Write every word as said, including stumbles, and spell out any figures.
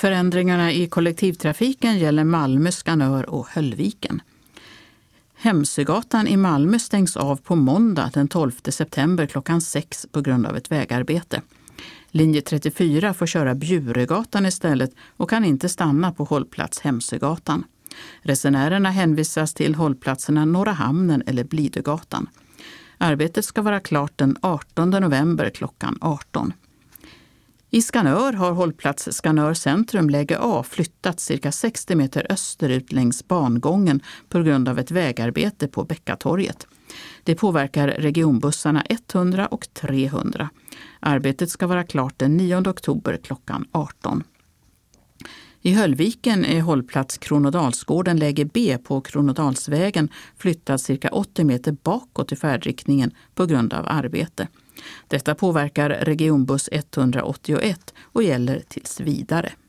Förändringarna i kollektivtrafiken gäller Malmö, Skanör och Höllviken. Hemsögatan i Malmö stängs av på måndag den tolfte september klockan sex på grund av ett vägarbete. Linje trettiofyra får köra Bjuregatan istället och kan inte stanna på hållplats Hemsögatan. Resenärerna hänvisas till hållplatserna Norra Hamnen eller Blidögatan. Arbetet ska vara klart den artonde november klockan arton. I Skanör har hållplats Skanör centrum läge A flyttat cirka sextio meter österut längs bangången på grund av ett vägarbete på Bäckatorget. Det påverkar regionbussarna hundra och trehundra. Arbetet ska vara klart den nionde oktober klockan arton. I Höllviken är hållplats Kronodalsgården läge B på Kronodalsvägen flyttad cirka åttio meter bakåt i färdriktningen på grund av arbete. Detta påverkar regionbuss etthundraåttioett och gäller tills vidare.